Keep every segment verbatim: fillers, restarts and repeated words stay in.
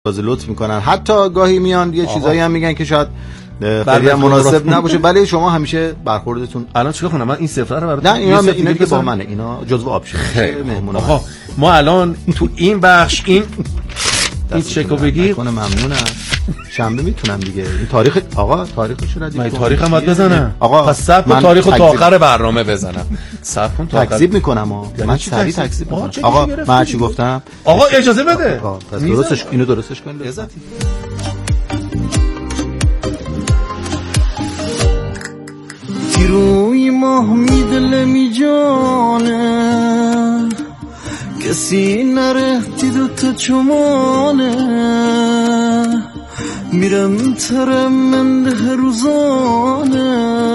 لطف میکنن، حتی گاهی میان یه چیزایی هم میگن که شاید خیلی مناسب نباشه، ولی شما همیشه برخوردتون. الان چیکار کنم من این سفره رو براتون؟ نه اینا اینا دیگه با منه، اینا جزو آپشن مهمون. آقا ما الان تو این بخش این این چکو بگیر کنه ممنونم. شنبه میتونم دیگه. این تاریخ آقا تاریخش رو من تاریخم باید بزنم. آقا پس صبر کن تاریخو تا آخر برنامه بزنم. صبر کن تا تکذیب میکنم ها. من سریع تکذیب میکنم. آقا من چی گفتم؟ آقا اجازه بده. پس درستش اینو درستش کن. عزتی تیروی ماه میدل می جانه کسی نرهتی دوتا چمانه میرم ترم من ده روزانه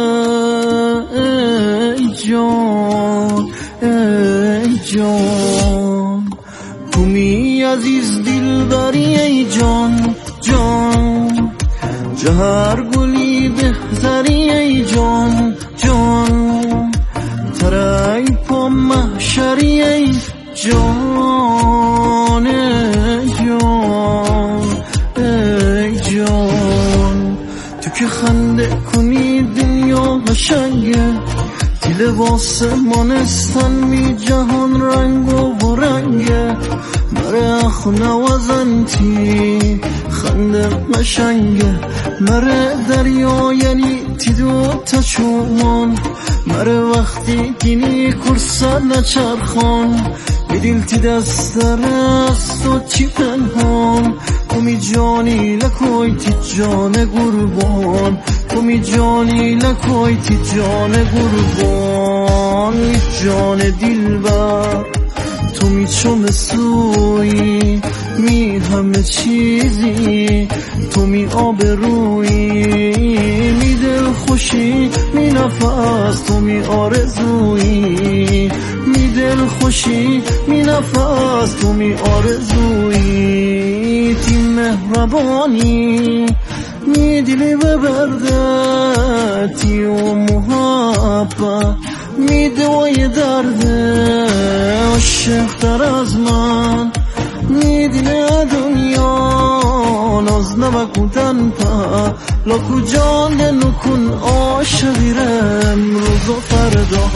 ای جان ای جان تومی عزیز دل بری ای جان جان جهر گلی بهتری ای جان جان ترای پا محشری ای جان ای جان ای جان تو که خنده کنی دنیا قشنگه تی لباس مانستن می جهان رنگ و رنگه مره خونه وزنتی خنده قشنگه مره دریا یعنی تی دو تا چومان مره وقتی گینی کرسا نچرخان میدیل تی دست رست و چی پنهان تو می جانی لکوی تی جان قربان تو می جانی لکوی تی جان قربان جان دل بر تو می چوم سوی می همه چیزی تو می آبرویی می دل خوشی می نفس تو می آرزویی می دل خوشی می نفس تو می آرزویی تی مهربانی می دلی ببرده تی و محبت می دوای درده عاشق تر از من می دینه دنیا ناز نبکودن پا لکو جان نکن عاشقیرم روز و فردا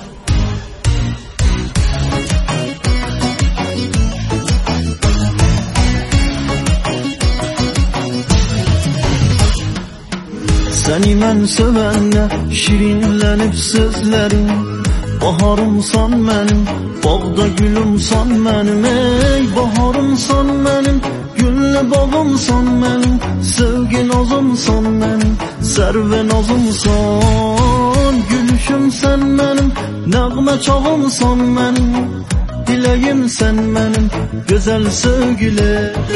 seni mən sevənə şirinlənib sözlərim baharımsan mənim bağda gülümsan mənim ey baharımsan mənim güllü bağımsan mənim sevgi nazımsan mənim sərvə nazımsan gülüşümsən mənim nəğmə çağımsan mənim diləyimsən mənim gözəl sevgili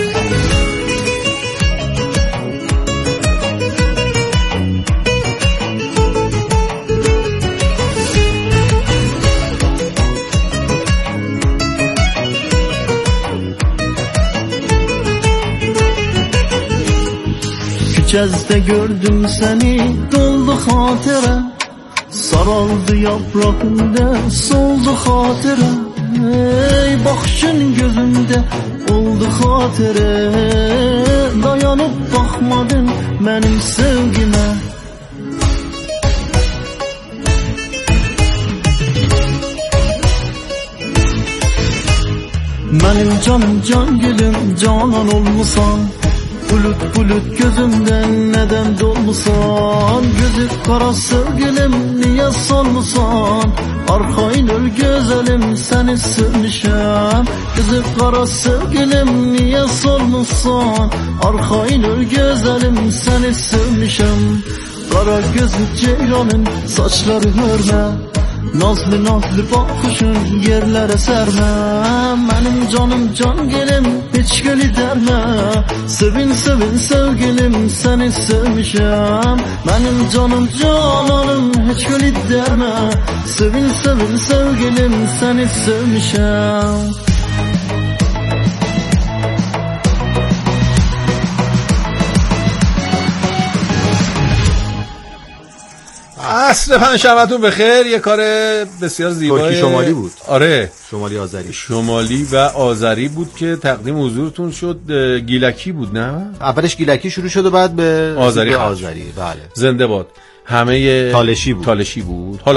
Gözde gördüm seni doldu hatıra saraldı yaprağında soldu hatıra ey bakışın gözümde oldu hatıra dayanıp bakmadın benim sevgime benim canım can gülüm canan olmusan bulut bulut gözümden neden dolmusan gözü kara sevgilim niye solmusan arkayın ol güzelim seni sevmişem gözü kara sevgilim niye solmusan arkayın ol güzelim seni sevmişem kara gözlü ceylanın saçları hörme nazlı nazlı bakışın yerlere serme benim canım can gelim hiç geli derme sevin sevin sevgilim seni sevmişem benim canım cananım hiç geli derme sevin sevin sevgilim seni sevmişem عصر پنجشنبهتون بخیر. یه کار بسیار زیبای ترکی شمالی بود. آره شمالی آذری شمالی و آذری بود که تقدیم حضورتون شد. گیلکی بود نه؟ اولش گیلکی شروع شد و بعد به آذری آذری. بله زنده باد. همه تالشی بود. تالشی بود. حالا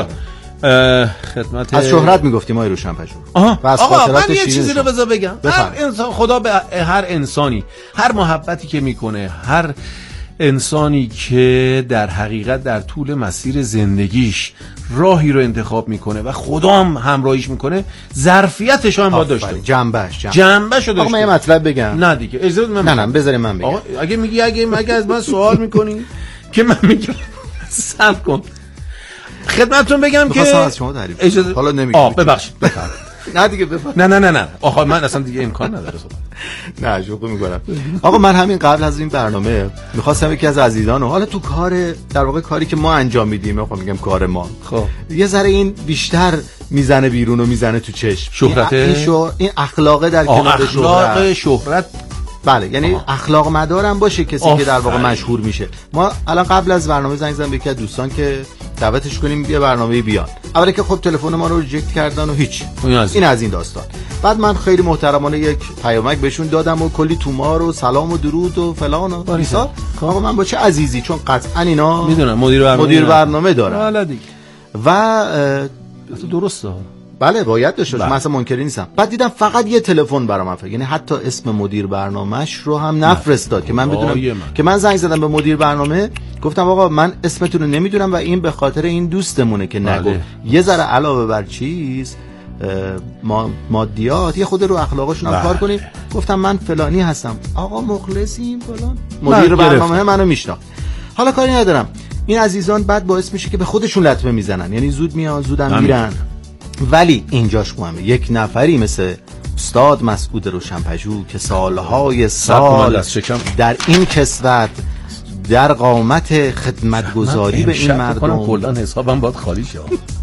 خدمت از شهرت میگفتیم آقای روشن‌پژوه. آقا من یه چیزی رو بذار بگم. هر انسان، خدا به هر انسانی هر محبتی که میکنه، هر انسانی که در حقیقت در طول مسیر زندگیش راهی رو انتخاب میکنه و خدا هم همراهیش میکنه، ظرفیتش هم باید داشته باشه. جنبش جنبش داشته. آقا من یه مطلب بگم. نه دیگه اجازه من نه نه بذارید من بگم. آقا اگه میگی اگه مگه از من سوال میکنی که من میگم صبر کن خدمتتون بگم که از شما تعریف اجازه... حالا نمیگم. آ ببخشید نه دیگه بفرمایید. نه نه نه نه آخه من اصلا دیگه امکان نداره صحبت. نه شوخی میکنم. آقا من همین قبل از این برنامه میخواستم یکی از عزیزانو، حالا تو کار در واقع کاری که ما انجام میدیم، آقا میگم کار ما، خب یه ذره این بیشتر میزنه بیرون و میزنه تو چشم. شهرت این شو... این اخلاقه در کنار شهرت. اخلاق شهرت بله، یعنی آه. اخلاق مدارم باشه کسی آه. که در واقع مشهور میشه. ما الان قبل از برنامه زنگ زدم به یکی از دوستان که دعوتش کنیم بیا برنامه بیاد. اولی که خب تلفن ما رو ریجکت کردن و هیچ. این از این داستان. بعد من خیلی محترمانه یک پیامک بهشون دادم و کلی تومار و سلام و درود و فلان و ایسا. آقا من با چه عزیزی، چون قطعا اینا میدونم مدیر برنامه مدیر برنامه دارن. والا دیگه. و درسته. بله باید داشته باشه، من اصلا منکری نیستم. بعد دیدم فقط یه تلفن برام فرستاد، یعنی حتی اسم مدیر برنامه‌اش رو هم نفرستاد که من بدونم من. که من زنگ زدم به مدیر برنامه گفتم آقا من اسمتون رو نمیدونم و این به خاطر این دوستمونه که نگو. بله. یه ذره علاوه بر چیز ما مادیات یه خود رو اخلاقشون هم کار کنیم. گفتم من فلانی هستم. آقا مخلصیم فلان. مدیر برنامه منو میشناخت. حالا کاری ندارم. این عزیزان بعد باعث میشه که به خودشون لطمه میزنن، یعنی زود میان زودم میرن. ولی اینجاش مهمه یک نفری مثل استاد مسعود روشن‌پژوه که سالهای سال در این کسوت در قامت خدمتگزاری به این مردم، کلا حسابم باید خالی شه.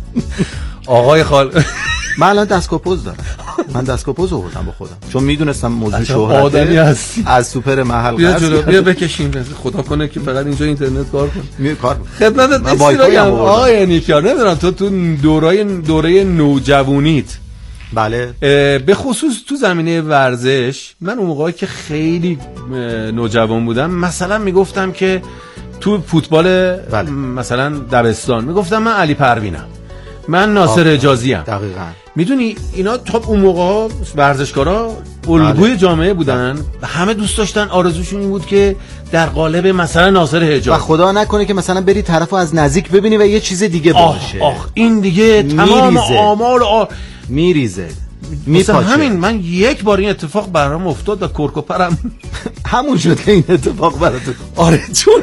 آقای خال من الان دستکوپوز دارم. من دستکوپوز آوردم با خودم چون میدونستم موضوع آدمی هستی. از سوپر محل بیا جلو بیا بکشیم. خدا کنه که فقط اینجا اینترنت کار کنه. می کار خدمتت نیست. آقای نیکیار نمیدونم تو تو دورای دوره نوجوانیت بله به خصوص تو زمینه ورزش، من اون موقعی که خیلی نوجوان بودم مثلا میگفتم که تو فوتبال بله. مثلا دبستان میگفتم من علی پروینم، من ناصر حجازی ام. دقیقاً. میدونی اینا تا اون موقع ورزشکارا الگوی جامعه بودن و همه دوست داشتن، آرزوشون این بود که در قالب مثلا ناصر حجازی و خدا نکنه که مثلا بری طرفو از نزدیک ببینی و یه چیز دیگه باشه. آخ آخ این دیگه تمام آمال آ... میریزه مثلا همین. من یک بار این اتفاق برام افتاد و کرکوپرم همون شد که این اتفاق برات. آره چون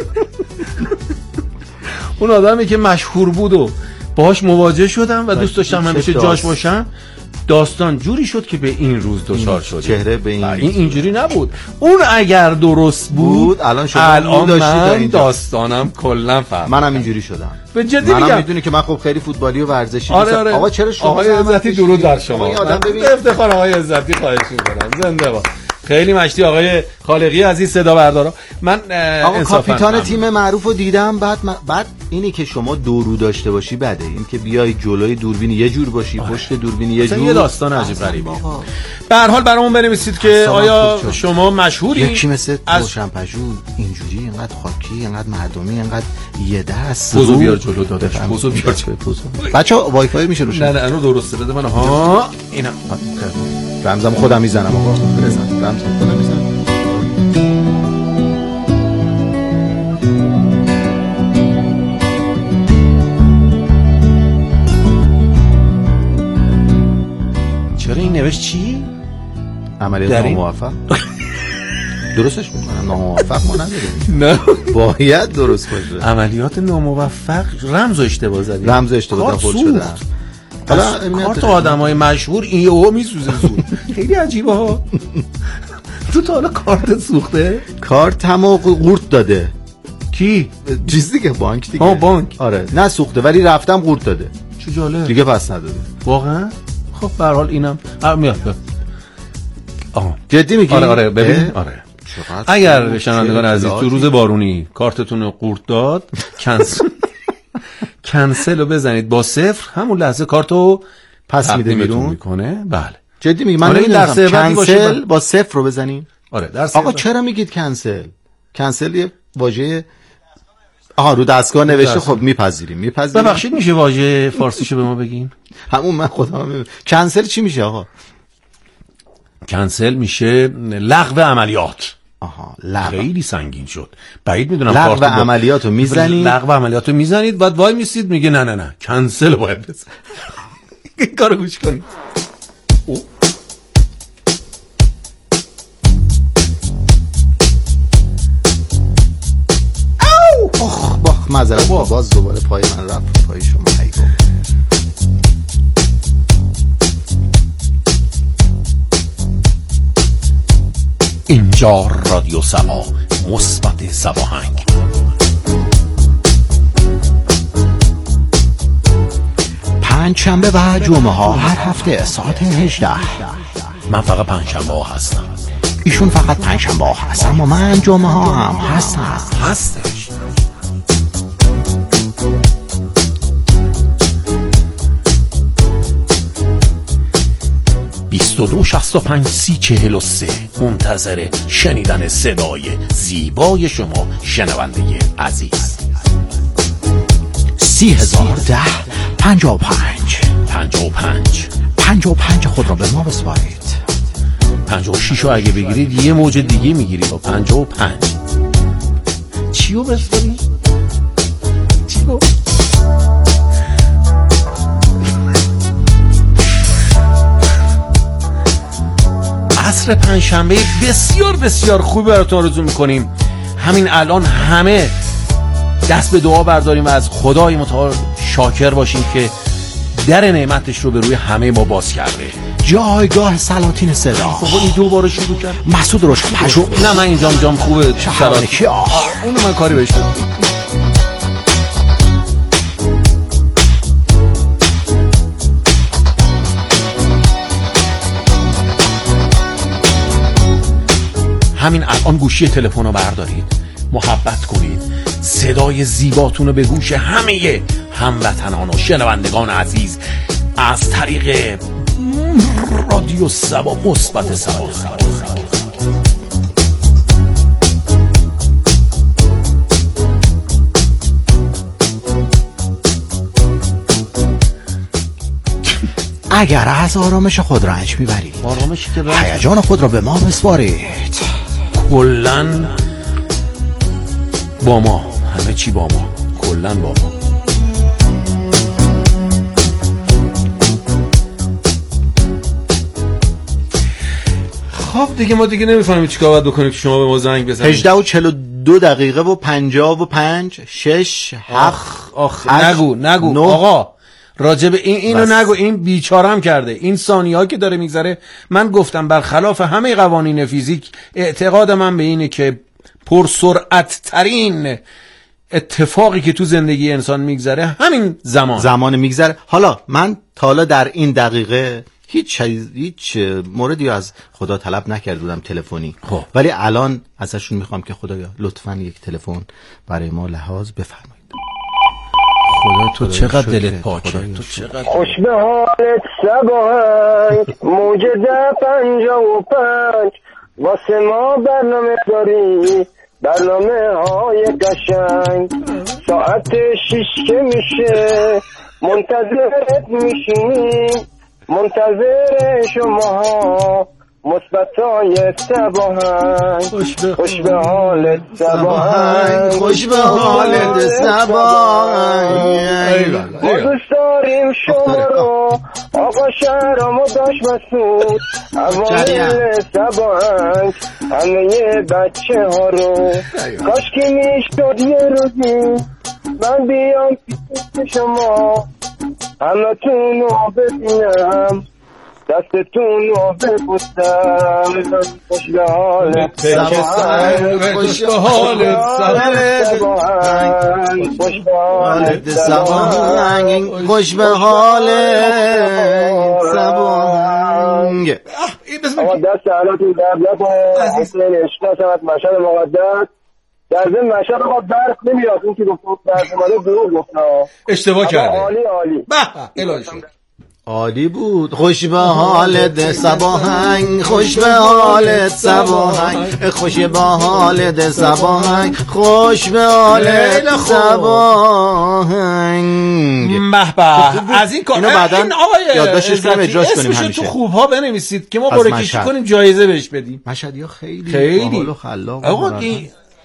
اون آدمی که مشهور بود و باهاش مواجه شدم و دوست داشتم همیشه جاش باشم، داستان جوری شد که به این روز دوچار شد. چهره به این این اینجوری نبود. اون اگر درست بود, بود الان شما الان من داستانم کلا فرق. منم اینجوری شدم. به جدی میگم. منم میدونی که من خب خیلی فوتبالی و ورزشی آره آره. آقا چرا شما آقای عزتی درود در شما. افتخار آقای عزتی خواهش می‌کنم. زنده باد. خیلی مشتی آقای خالقی عزیز صدا بردارا. من آقا کاپیتان تیم معروفو دیدم. بعد من... بعد اینی که شما دورو داشته باشی بده، این که بیای جلوی دوربین یه جور باشی آه. پشت دوربین یه جور، یه داستان عجیب غریبی. به هر حال برامون بنویسید که آیا شما مشهوری یکی مثل روشن‌پژوه اینجوری اینقدر خاکی، اینقدر مردمی، اینقدر یه دست بوزو بیار جلو داداش، بوزو بیار چه بوزو. بچا وای فای میشه روشن؟ نه نه اینو درسته بده من. ها اینا رمزم خودم میزنم آقا. بزن رمزم خودم میزنم. چرا این نوشت چی؟ عملیات ناموفق. درستش میکنم. ناموفق ما نداریم. نه باید درست باشه. عملیات ناموفق رمز اشتباه زدی. رمز اشتباه خود شده. حالا کارت آدمای مشهور این یهو میسوزه زود. خیلی عجیبه ها. تو تا حالا کارت سوخته؟ کارت همو قورت داده. کی؟ چیزی که بانک دیگه. آه بانک. آره نه سوخته ولی رفتم قورت داده. چه جالب. دیگه پس نداده. واقعا؟ خب به هر حال اینم میاد. آها جدی میگی؟ آره آره ببین آره. اگر شنوندگان عزیز تو روز بارونی کارتتون رو قورت داد، کنسل کنسل رو بزنید با صفر، همون لحظه کارتو پس میده بیرون میکنه. بله جدی میگم، من آره نمیدونم کنسل با صفر رو بزنیم. آره در آقا چرا میگید کنسل؟ کنسل یه واژه آها رو دستگاه نوشته. خب میپذیریم میپذیریم. ببخشید میشه واژه فارسیشو به ما بگین؟ همون من خودم. کنسل چی میشه آقا؟ کنسل میشه لغو عملیات. آها لغو. خیلی سنگین شد. بعید میدونم لغو عملیاتو میزنید. لغو عملیاتو میزنید بعد وای میسید میگه نه نه نه کنسل باید بزن. این کارو گوش کنید. اخ باخ معذرت باز دوباره پای من رفت پای شما. ای بابا اینجا رادیو سما مثبت سواهنگ. پنج شنبه و جمعه ها هر هفته ساعت هجده. من فقط پنج شنبه ها هستم. ایشون فقط پنج شنبه ها هست، اما من جمعه ها هم هستم. هستش. بیست و دو شصت و پنج سی چهل و سه منتظر شنیدن صدای زیبای شما شنونده عزیز. سی هزار ده پنجاه و پنج پنجاه و پنج پنجاه و پنج خود را به ما بسپارید. پنجاه و شش رو اگه بگیرید یه موج دیگه میگیرید با پنجاه و پنج. چی رو بسپارید؟ چی رو؟ عصر پنجشنبه بسیار بسیار خوبی براتون آرزو میکنیم. همین الان همه دست به دعا برداریم و از خدای متعال شاکر باشیم که در نعمتش رو به روی همه ما باز کرده. جایگاه سلاطین صدا. بابا این دوباره شروع کرد. مسعود روشن پژو. نه من اینجام جام خوبه. شهران کیا؟ اونو من کاری بهش ندارم. همین الان گوشی تلفن رو بردارید، محبت کنید، صدای زیباتون رو به گوش همه هموطنان و شنوندگان عزیز از طریق رادیو سبا مثبت سبا. اگر از آرامش خود رنج میبرید، آرامشی که رنج هیجان خود را به ما بسپارید. کلن با ما، همه چی با ما، کلن با ما. خب دیگه ما دیگه نمیفهمیم چیکار باید بکنیم که شما به ما زنگ بزنید. هجده و چهل و دو دقیقه و پنجاه و پنج شش آخ آخ نگو نگو نو. آقا راجب این اینو بس. نگو، این بیچارم کرده. این ثانیه ها که داره میگذره، من گفتم برخلاف همه قوانین فیزیک اعتقاد من به اینه که پرسرعت ترین اتفاقی که تو زندگی انسان میگذره همین زمان زمان میگذره. حالا من تا حالا در این دقیقه هیچ هیچ موردی از خدا طلب نکرده بودم تلفنی، خب. ولی الان ازشون میخوام که خدایا لطفاً یک تلفن برای ما لحاظ بفرمایید. خدا تو چقدر دلت پاکه، تو چقدر خوش به حالت صباحنگ موجد پنجاه و پنج واسه ما برنامه داری، برنامه های قشنگ. ساعت شیش که میشه منتظرت میشینیم، منتظر شما مثبتای صباحنگ. خوش به حالت صباحنگ، خوش به حالت صباحنگ. ما دوست داریم شما رو آقا شهرام و داشت مسعود، اوایل صباحنگ همه بچه ها رو. کاش که میشد یه روزی من بیام پیش شما، همه تون رو ببینم، دستتون رو ببوسم. خوش به حالت صباحنگ، خوش به حالت صباحنگ، خوش به حالت صباحنگ، خوش به حالت صباحنگ. آقا دست علاتون درد نکنه. حسین عشق سمت مشهد مقدس در ضمن مشهد آقا برق نمیاد، این که گفت برق اومده دروغ گفت. اشتباه کرده. عالی عالی. به الهی شد. عالی بود. خوش به حالت صباهنگ، خوش به حالت صباهنگ، خوش به حالت صباهنگ، خوش به حالت صباهنگ. به به. از این کار اینو بعداً یادداشتش کنیم اجراش کنیم همیشه. اسمشو تو خوب‌ها بنویسید که ما قرعه کشی کنیم جایزه بهش بدیم. مشهدی‌ها خیلی خیلی باحال و خلاق. آقا این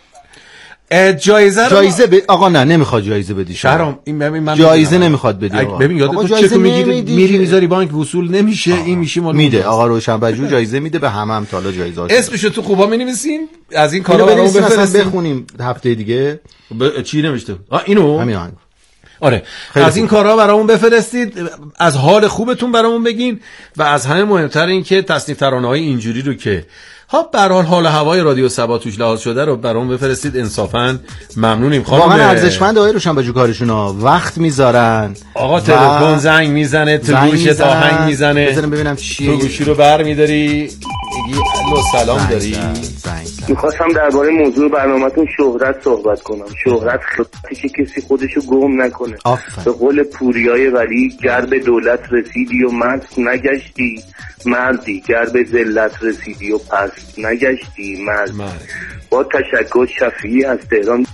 جایزه رو جایزه ب... آقا نه نمیخواد جایزه بدی شهرام. این ببین من جایزه نمیخواد بدی آقا. ببین یادت تو چک میگیری میری میذاری بانک وصول نمیشه. آه. این میشه مال میده آقا روشنبجو جایزه میده به همه هم تا حالا جایزه هاست. اسمشو تو خوبا می‌نویسین. از این کارا برامون بفرستین بخونیم هفته دیگه. ب... چی نوشته؟ آ اینو همین. آره از خوب. این کارا برامون بفرستید، از حال خوبتون برامون بگین و از همه مهمتر این که تصنیف ترانه‌های اینجوری رو که ها به هر حال حال هوای رادیو سبا توش لحاظ شده رو برام بفرستید. انصافا ممنونیم. خانم واقعا ارزشمند آقای روشنبجو کارشون ها، وقت میذارن آقا، تلفن زنگ میزنه، تو گوشت آهنگ میزنه، بذارم ببینم چیه، تو گوشی رو برمی‌داری میگی الو سلام داری. میخواستم درباره موضوع برنامه‌تون شهرت صحبت کنم. شهرت خطی که کسی خودشو گم نکنه. آفر. به قول پوریای ولی گر به دولت رسیدی و مست نگشتی مردی، گر به ذلت رسیدی و پست نگشتی مرد. با تشکر شفیعی از تهران.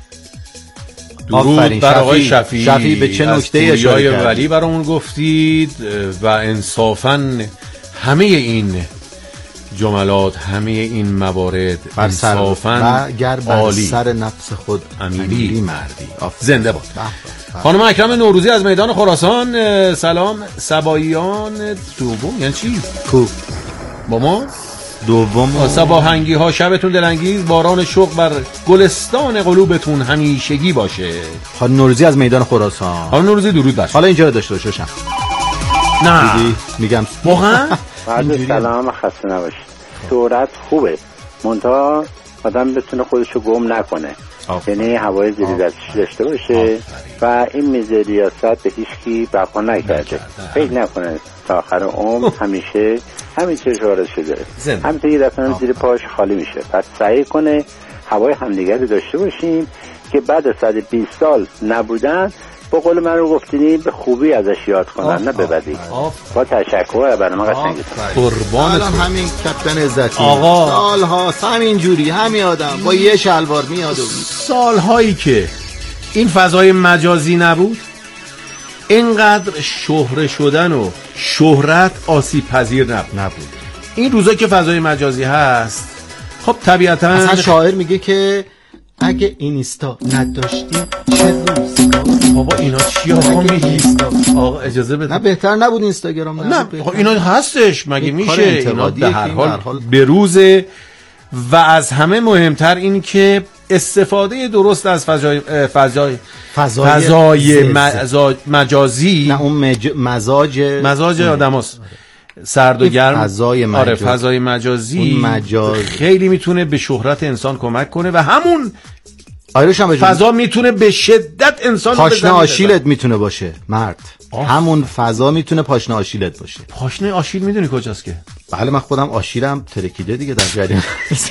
درود بر آقای شفیعی. شفیعی به چه نکته اشاره کردید؟ ولی برامون گفتید و انصافاً همه این جملات، همه این موارد انصافاً گر بر سر نفس خود امیری مردی. زنده باد. خانم اکرم نوروزی از میدان خراسان، سلام. سباییان دوم یعنی چی؟ کو با ما دوم. صباهنگی ها شبتون دلانگیز، باران شوق بر گلستان قلوبتون همیشگی باشه. خانم نوروزی از میدان خراسان. خانم نوروزی درود بر. حالا اینجا رو داشته باشم. نه میگم واقعا بعد سلام خسته نباشید. شهرت خوبه، منتها آدم بتونه خودشو گم نکنه، یعنی هوای زیر دستش داشته باشه و این میزه ریاست به هیچ کی برپا نکرده. فکر نکنه تا آخر عمر همیشه همین چه شهرتشو داره، همینطور یه دفعه زیر پاش خالی میشه. پس سعی کنه هوای همدیگر رو داشته باشیم که بعد از صد و بیست سال نبودن با قول من رو گفتینی به خوبی ازش یاد کنن، نه به بدی. با تشکر برنامه قشنگتون. قربانتون. همین کپتن عزتی آقا سال ها همین جوری همین آدم با یه شلوار میاد و سال هایی که این فضای مجازی نبود، اینقدر شهره شدن و شهرت آسیب پذیر نبود. این روزا که فضای مجازی هست، خب طبیعتا اصلا شاعر میگه که اگه اینستا نداشتیم چه روزگار. بابا اینا چی آقا میگی؟ آقا اجازه بده. نه بهتر نبود اینستاگرام؟ نه خب اینا هستش مگه میشه؟ اینا به هر حال به روزه. و از همه مهمتر این که استفاده درست از فضای فضای فضای, فضای مجازی، نه اون مج... مزاج مزاج آدماست سرد و گرم. فضای مجازی، آره فضای مجازی مجاز خیلی میتونه به شهرت انسان کمک کنه و همون آیروشم فضا میتونه به شدت انسان پاشنه آشیلت میتونه باشه مرد. آه. همون فضا میتونه پاشنه آشیلت باشه. پاشنه آشیل میدونی کجاست که؟ بله من خودم آشیلم ترکیده دیگه در جریان.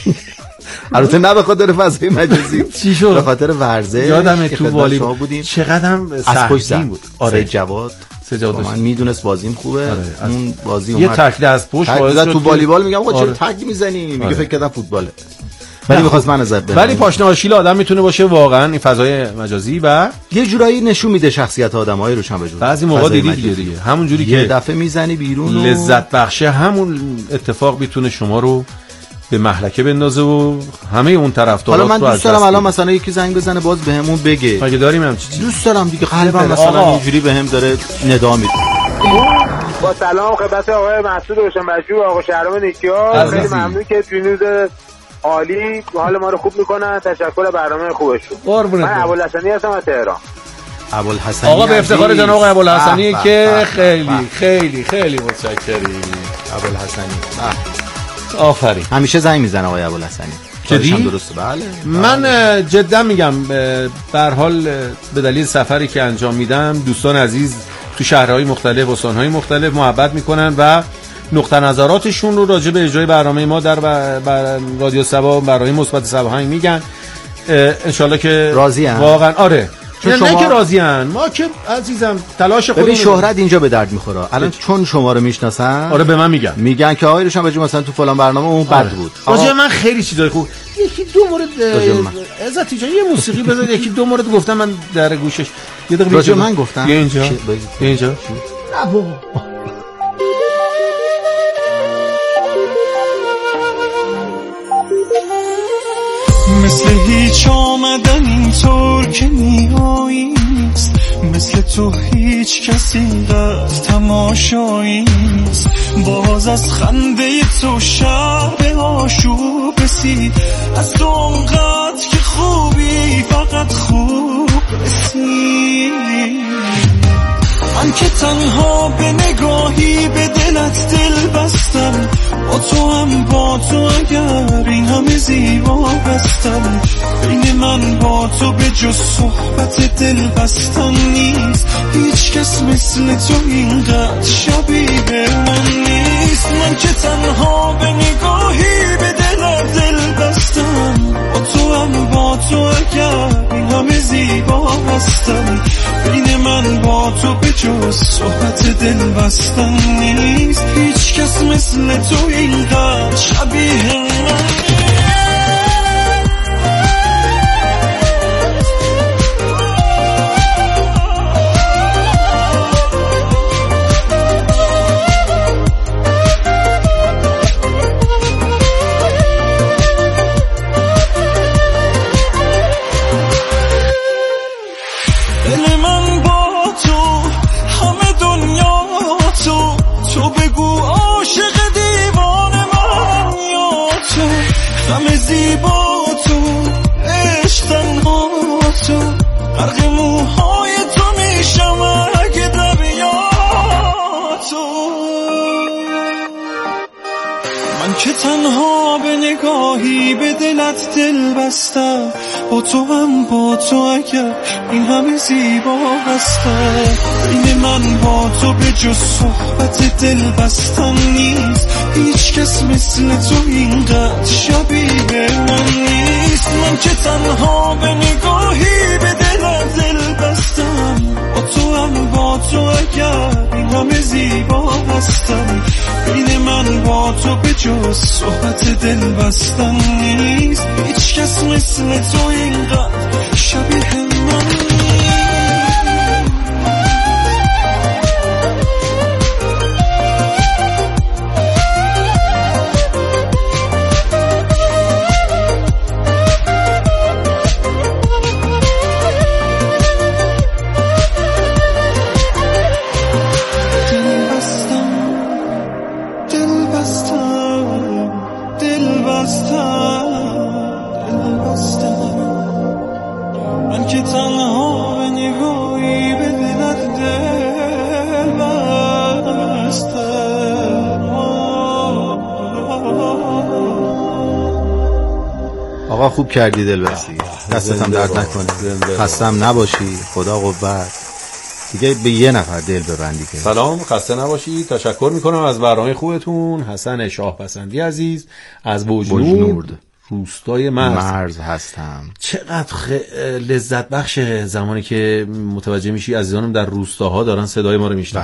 البته نه به خاطر فضای مجازی، چی شد؟ به خاطر ورزش. یادمه تو والیبال بودیم چقدرم سخت بود. آره جواد سجاد من میدونست بازیم خوبه. آره. اون بازی اومد یه تکل از پشت باعث تو والیبال میگم آقا چرا تگ میزنی؟ میگه آره. فکر کردم فوتباله. ولی می‌خواست من ازت بدم. ولی پاشنه آشیل آدم میتونه باشه واقعا این فضای مجازی و یه جورایی نشون میده شخصیت آدمای روشنبجو. بعضی موقع دیدی دیگه دیگه همون جوری که یه دفعه میزنی بیرون و لذت بخشه، همون اتفاق میتونه شما رو به مهلکه بندازه و همه اون طرفدارات رو. حالا من دوست دارم الان مثلا یکی زنگ بزنه باز بهمون بگه. مگه داریم هم چیزی؟ دوست دارم دیگه قلبم مثلا اینجوری بهم داره ندا میده. با سلام خدمت آقای مسعود روشنبجو، آقا شهرام نیکیا، خیلی ممنون که توی عالی حال ما رو خوب میکنن. تشکر برنامه خوبشون. من ابوالحسنی هستم از تهران. ابوالحسنی آقا به افتخار جناب آقای ابوالحسنی که خیلی خیلی خیلی متشکریم. ابوالحسنی آفرین. همیشه زنگ میزنه آقای ابوالحسنی. جدی؟ درسته بله. من جدا میگم به هر حال به دلیل سفری که انجام میدم دوستان عزیز تو شهرهای مختلف و استانهای مختلف محبت میکنن و نقطه نظراتشون رو راجع به اجرای برنامه ما در بر... بر... رادیو سبا برای مثبت سباهنگ میگن انشالله که راضی ام واقعا. آره چون نه, شما... نه که راضیان، ما که عزیزم تلاش خودمون. ببین شهرت اینجا به درد میخوره الان چون شما رو میشناسن. آره به من میگن میگن که آقای روشن بجو مثلا تو فلان برنامه اون آره. بد بود. آقا من خیلی چیزای خوب یکی دو مورد عزت جان یه موسیقی بذار یکی دو مورد گفتم من در گوشش یه دقیقه راجع من گفتم بیا اینجا بیا اینجا نه بابا مثل هیچ آمدن اینطور که نیایی نیست، مثل تو هیچ کسی قدر تماشایی نیست. باز از خنده تو شب آشوب رسید، از تو اونقدر که خوبی فقط خوب رسید. من که تنها به نگاهی به دلت دل بستم، با تو هم با تو اگر این همه زیبا بستم. بین من با تو به جز صحبت دل بستن نیست، هیچ کس مثل تو اینقدر شبیه من نیست. من که تنها به نگاهی به دلت دل بستم، با تو هم با تو اگر این همه زیبا بستم. بین من با تو به جز صحبت دل بستن نیست، هیچ کس مثل تو اینقدر شبیه من نیست. که تنها به نگاهی به دلت دل بستم، با تو هم با تو اگر این همه زیبا هستم. بین من با تو به جز صحبت دل بستن نیست، هیچ کس مثل تو اینقدر شبیه من نیست. من که تنها به نگاهی به دلت دل بستم، با تو هم با تو اگر این همه زیبا هستم. بین من با تو به جز صحبت دل بستن نیست، هیچ کس مثل تو اینقدر شبیه من نیست. آقا خوب کردی دل بستی، دستتم درد نکنه، خستم نباشی، خدا قوت. دیگه به یه نفر دل ببندی که سلام، خسته نباشی. تشکر میکنم از برنامه خوبتون. حسن شاه پسندی عزیز از بوجنورد روستای مرز مرز هستم. چقدر خ... لذت بخش زمانی که متوجه میشی عزیزانم در روستاها دارن صدای ما رو میشنون.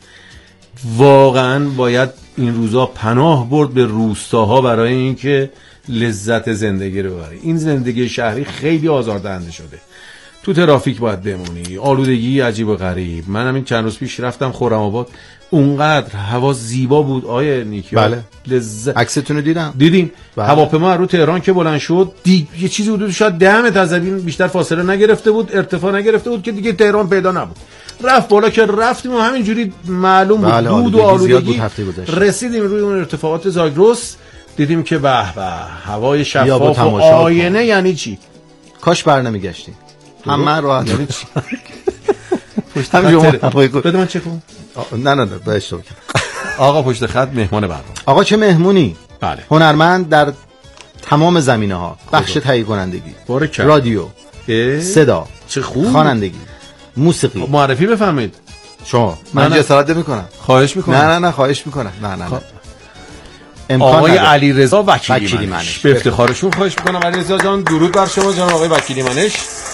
واقعا باید این روزا پناه برد به روستاها برای اینکه لذت زندگی رو ببری. این زندگی شهری خیلی آزاردهنده شده. تو ترافیک باید بمونی، آلودگی عجیب و غریب. من همین چند روز پیش رفتم خرم آباد، اونقدر هوا زیبا بود آیه نیکیا. بله. لذت. عکستون رو دیدم. دیدین؟ بله. هواپیما رو تهران که بلند شد، دی... یه چیزی حدود شاید ده متر از زمین بیشتر فاصله نگرفته بود، ارتفاع نگرفته بود که دیگه تهران پیدا نبود. رفت بالا که رفتیم و همینجوری معلوم بود بله. دود و آلودگی. رسیدیم روی اون ارتفاعات زاگرس، دیدیم که به به هوای شفاف و آینه. یعنی چی؟ کاش بر نمیگشتی. همه راحت. یعنی چی؟ پشت خط بده من چک کنم. نه نه نه باشه. آقا پشت خط مهمان برنامه. آقا چه مهمونی؟ بله. هنرمند در تمام زمینه‌ها، بخش تهیه کنندگی، رادیو، صدا، چه خوب، خوانندگی، موسیقی. معرفی بفرمایید. شما من جسارت نمی‌کنم. خواهش می‌کنم. نه نه نه خواهش می‌کنم. نه نه نه. آقای علیرضا وکیلی, وکیلی منش. منش به افتخارشون خواهش میکنم. علیرضا جان درود بر شما جناب آقای وکیلی منش.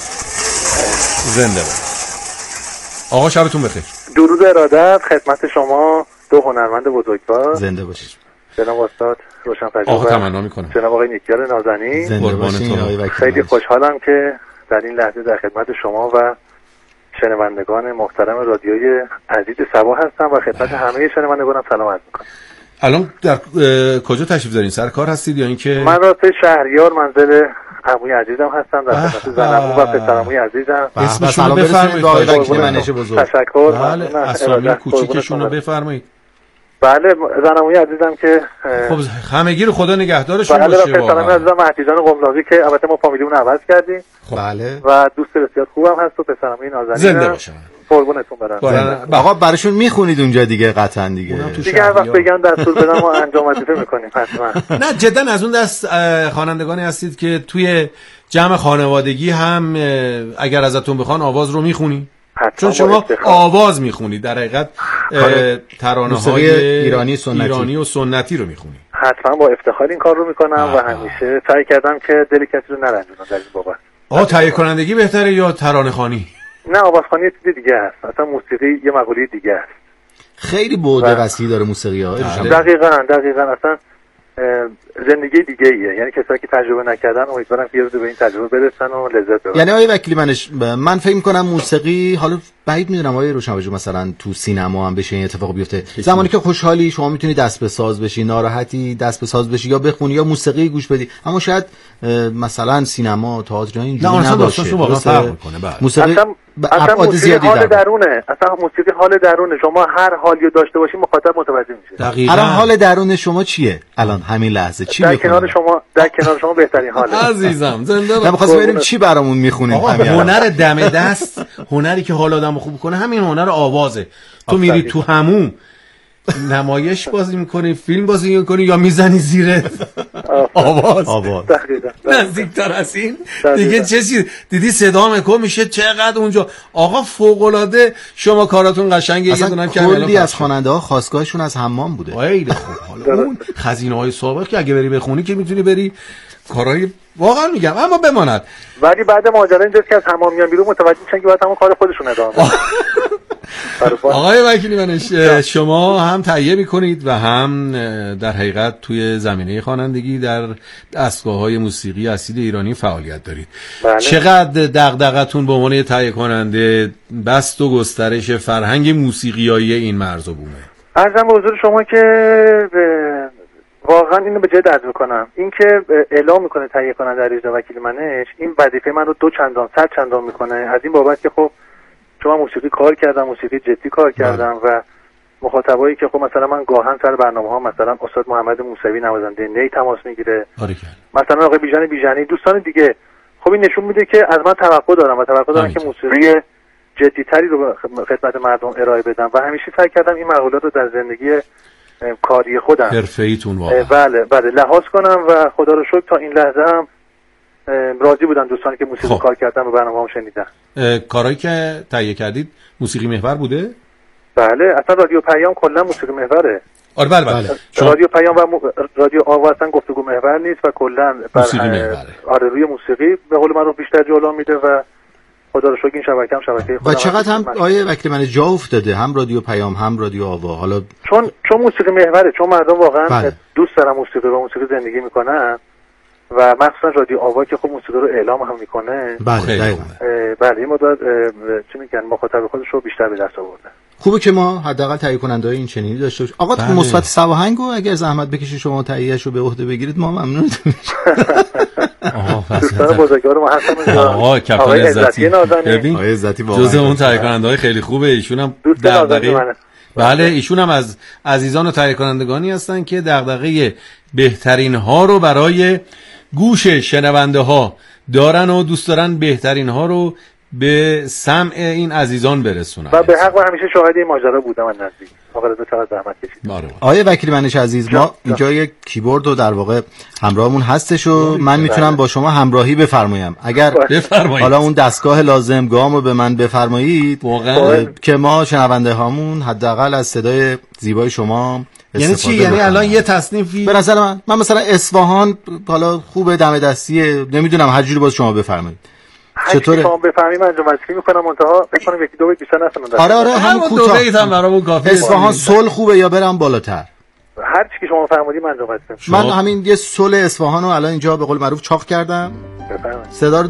زنده باد. آقا شبتون بخیر. درود ارادت خدمت شما دو هنرمند بزرگوار. زنده باشید. جناب استاد روشنفکر آقا تمنا میکنم. جناب آقای نیکیار نازنین. زنده باشید. خیلی خوشحالم که در این لحظه در خدمت شما و شنوندگان محترم رادیوی عزیز سبا هستم و خدمت همه شنوندگانم سلام عرض میکنم. الان در کجا تشریف دارین؟ سر کار هستید یا اینکه؟ من راسته شهریار منزل عموی عزیزم هستم در خدمت زنمو و پسرعموی عزیزم. اسمشون رو بفرمایید آقای وکیل منش بزرگ. تشکر. بله اسامی کوچیکشون رو بفرمایید. بله زنموی عزیزم که خب همگی رو خدا نگهدارشون باشه. بله پسرعموی عزیزم مهدیجان قملاقی که البته ما فامیلیمون عوض کردیم. بله. و دوست بسیار خوبم هست و پسرعموی نازنین. زنده باشن. قربونتون برم. آقا براشون میخونید اونجا دیگه قطعا دیگه. دیگه هر وقت بگن دستور بدم ما انجام وظیفه میکنیم حتما. نه جدا از اون دست خوانندگانی هستید که توی جمع خانوادگی هم اگر ازتون بخوان آواز رو میخونی؟ چون شما آواز میخونی در حقیقت ترانه‌های ایرانی سنتی ایرانی و سنتی رو میخونی. حتما با افتخار این کار رو میکنم و همیشه سعی کردم که دل کسی رو نرنجونم در این بابت. آها تهیه کنندگی بهتره یا ترانه خوانی؟ نه آوازخوانی یه چیز دیگه است. اصلا موسیقی یه مقوله دیگه است. خیلی بعد وسیعی داره موسیقی ها. دقیقاً دقیقاً اصلا زندگی دیگه ایه. یعنی کسایی که تجربه نکردن امیدوارم که یه روز به این تجربه برسن و لذت ببرن. یعنی آقای وکیلی منش من فکر می‌کنم موسیقی حالا بعید میدونم آقای روشنفکر مثلا تو سینما هم بشه این اتفاق بیفته. زمانی که خوشحالی شما میتونی دست به ساز بشی، ناراحتی دست به ساز بشی یا بخونی یا موسیقی گوش بدی. اما شاید مثلا سینما تئاتر اینجوری نباشه. موسیقی اصلا موسیقی حال درونه. اصلا موسیقی حال درونه. شما هر حالی داشته باشی مخاطب متوجه میشه. دقیقاً. الان حال درون شما چیه؟ الان همین لحظه چی میخونید؟ در کنار شما در کنار شما بهترین حاله. عزیزم زنده باد. نمی‌خواستم ببینیم چی برامون میخونید. هنر دم دست، هنری که حال آدمو خوب کنه همین هنر آوازه. تو میری تو همون نمایش بازی میکنی، فیلم بازی میکنی یا میزنی زیر آواز. آواز. نزدیکتر از این دیگه چه چیزی دیدی صدا میکنه میشه چقدر اونجا. آقا فوق العاده شما کاراتون قشنگه. یه دونم که کلی از خواننده ها خواستگاهشون از حمام بوده. خیلی خوب. حالا اون خزینه های سابق که اگه بری بخونی که میتونی بری کارهای واقعا میگم اما بماند. ولی بعد ماجرا اینجاست که از حمام میان بیرون متوجه میشن که باید همون کار خودشون ادامه بدن. آقای وکیلی منش شما هم تهیه میکنید و هم در حقیقت توی زمینه خوانندگی در دستگاه‌های موسیقی اصیل ایرانی فعالیت دارید. بله. چقدر دغدغتون به عنوان تهیه کننده بست و گسترش فرهنگ موسیقیایی این مرز و بومه؟ عرضم به حضور شما که واقعا اینو به جد عرض میکنم، این که اعلام میکنه تهیه کننده علیرضا وکیلی منش این وظیفه من رو دو چندان صد چندان میکنه از این بابت که خب چون موسیقی کار کردم، موسیقی جدی کار کردم و مخاطبایی که خب مثلا من گاهن سر برنامه‌ها مثلا استاد محمد موسوی نوازنده نی تماس میگیره، مثلا آقای بیژن بیژنی، دوستان دیگه، خب این نشون میده که از من توقع دارم و توقع دارم که موسیقی جدی‌تری رو خدمت مردم ارائه بدم و همیشه سعی کردم این مقولات رو در زندگی کاری خودم حرفه‌ایتون واقعا بله بله لحاظ کنم و خدا رو شکر تا این لحظه هم راضی بودن دوستانی که موسیقی خب. کار کردن و برنامه‌ام شنیدن. کارهایی که تهیه کردید موسیقی محور بوده؟ بله اصلا رادیو پیام کلا موسیقی محوره. آره بله بله. شما... رادیو پیام و م... رادیو آوا اصلا گفتگو محور نیست و کلا موسیقی محوره. آره روی موسیقی به قول من رو بیشتر جلو میده و خدا رو شکر این شبکه هم شبکه خودم و چقدر هم آیه وکیلی من جا افتاده هم رادیو پیام هم رادیو آوا. حالا چون چون موسیقی محوره، چون مردم واقعا بله. دوست دارن موسیقی و موسیقی زندگی میکنن و مخصوصا رادیو آوا که خب موسیقی رو اعلام هم میکنه. بله دقیقاً. بله این مدت چی میگن مخاطب خودش رو بیشتر به دست آورده. خوبه که ما حداقل تهیه کننده‌های این چنینی داشته باشیم. آقا بله. مثبت سواهنگو اگر زحمت بکشید شما تهیه‌اشو به عهده بگیرید ما ممنونتون میشیم. آها دوستان بزرگوار ما هستن. آقا کپتان عزتی ببین آقای عزتی واقعا جزء اون تهیه کننده‌های خیلی خوبه. ایشون هم دغدغه بله ایشون هم از عزیزان و تهیه کنندگانی هستن که دغدغه بهترین ها رو برای گوش شنونده ها دارن و دوست دارن بهترین ها رو به سمع این عزیزان برسونن و به حق و همیشه شاهد این ماجرا بودم. من نزدیک آقا رضا چقدر زحمت کشید. آقای وکیلی منش عزیز ما اینجا یک کیبورد رو در واقع همراهمون هستش و من میتونم با شما همراهی بفرمایم اگر بفرمایید حالا اون دستگاه لازم گام رو به من بفرمایید که ما شنونده هامون حداقل از صدای زیبای شما یعنی چی؟ یعنی الان یه تصنیفی به نظر من من مثلا اصفهان حالا خوبه دم دستیه، نمیدونم هر جوری باز شما بفرمایید. چطوره؟ شما بفهمید من جمع‌بندی می‌کنم منتها فکر کنم یکی دو بیت بیشتر نکنم. آره آره همون کوتاه هم برامون کافیه. اصفهان صلح خوبه یا برام بالاتر؟ هر چی که شما فرمودید من جمع‌بندی من همین یه صلح اصفهانو الان اینجا به قول معروف چاق کردم. بفرمایید. صدا